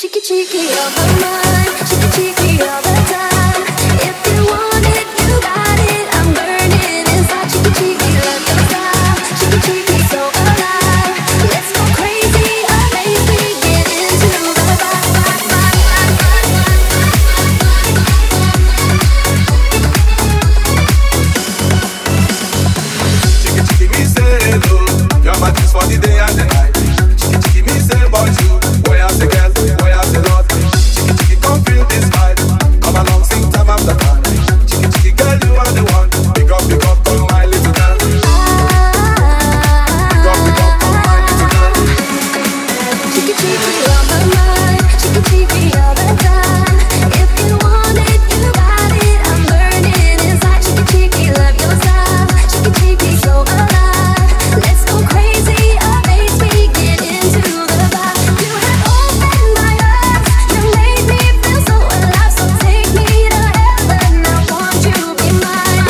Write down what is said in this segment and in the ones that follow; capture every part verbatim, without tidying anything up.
Cheeky cheeky on my mind, cheeky cheeky all the time. If you want it, you got it. I'm burning inside. Cheeky cheeky, love your style. Cheeky cheeky, so alive. Let's go crazy, amaze me, get into the vibe, vibe, vibe, vibe. Cheeky cheeky me say hello, you're my kiss for the day and the night. Cheeky cheeky me say about you, boy I say girl, boy I say love. Cheeky cheeky come feel this vibe, come along sing time after time. Cheeky cheeky girl you are the one, big up big up come my little girl. Big up big up come my little girl. cheeky cheeky on my mind, cheeky cheeky all the time. If you want it, you got it. I'm burning inside. Cheeky cheeky, love your style. Cheeky cheeky, so alive. Let's go crazy, amaze me, get into the vibe. You have opened my eyes, you made me feel so alive. So take me to heaven, I want you to be mine.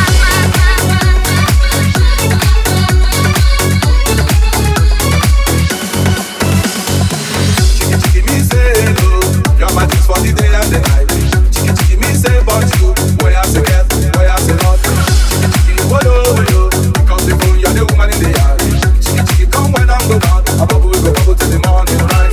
Cheeky cheeky me say hello, you're my kiss for the day and the night. Cheeky cheeky me say about you, boy I say girl, boy I say love. Cheeky cheeky wolo wolo, because the phone you're the woman in the yard. Cheeky cheeky come when I'm go down, a bubble go bubble till the morning rise.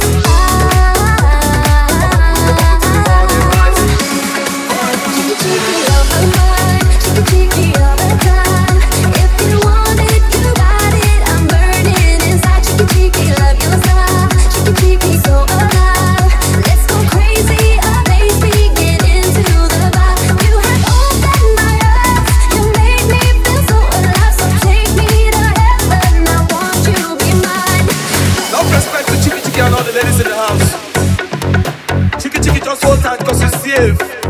Cheeky cheeky on my mind, cheeky cheeky all the time. If you want it, you got it. I'm burning inside. Cheeky cheeky, love your style. Cheeky cheeky, so alive. Let's go crazy, amaze me, get into the vibe. You have opened my eyes, you made me feel so alive. So take me to heaven, I want you to be mine. Love respect to Cheeky cheeky and all the ladies in the house. Cheeky cheeky just hold tight cause you're safe.